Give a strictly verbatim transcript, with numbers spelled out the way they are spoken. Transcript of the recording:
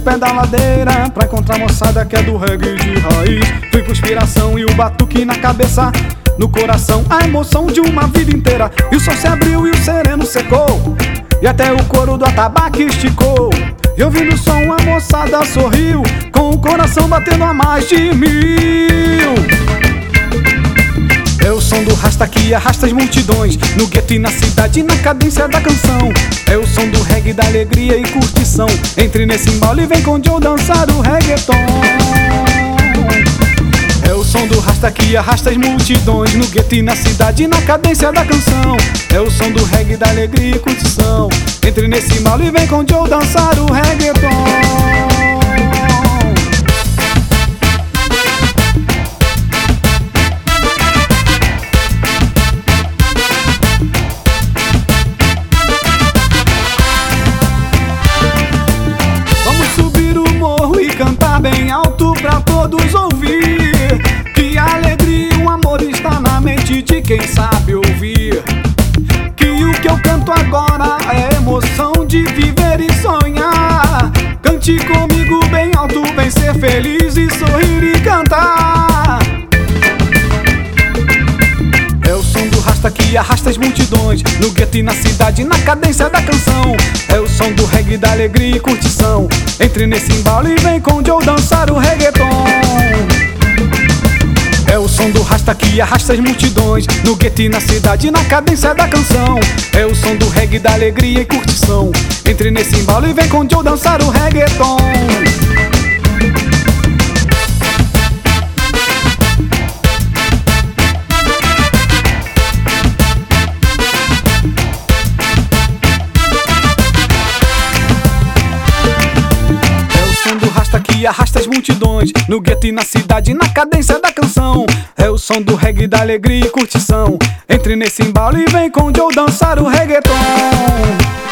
pé da ladeira pra encontrar a moçada que é do reggae de raiz. Fui com inspiração e o batuque na cabeça, no coração a emoção de uma vida inteira. E o sol se abriu e o sereno secou, e até o couro do atabaque esticou. E ouvindo o som a moçada sorriu, com o coração batendo a mais de mil. É o som do rasta que arrasta as multidões, no gueto e na cidade, na cadência da canção. É o som do reggae da alegria e curtição. Entre nesse embalo e vem com Joe dançar o reggaeton. É o som do rasta que arrasta as multidões, no gueto e na cidade, na cadência da canção. É o som do reggae da alegria e curtição. Entre nesse embalo e vem com Joe dançar o reggaeton. Cantar bem alto pra todos ouvir, que a alegria e o amor está na mente de quem sabe ouvir. Que o que eu canto agora é emoção de viver e sonhar. Cante comigo bem alto, vem ser feliz e sorrir e cantar. É o som do rasta que arrasta as multidões, no gueto e na cidade, na cadência da canção. É o som do reggae da alegria e curtição. Entre nesse embalo e vem com Joe dançar o reggaeton. É o som do rasta que arrasta as multidões, no gueto e na cidade, na cadência da canção. É o som do reggae da alegria e curtição. Entre nesse embalo e vem com Joe dançar o reggaeton. Que arrasta as multidões, no gueto e na cidade, na cadência da canção. É o som do reggae da alegria e curtição. Entre nesse embalo e vem com Joe dançar o reggaeton.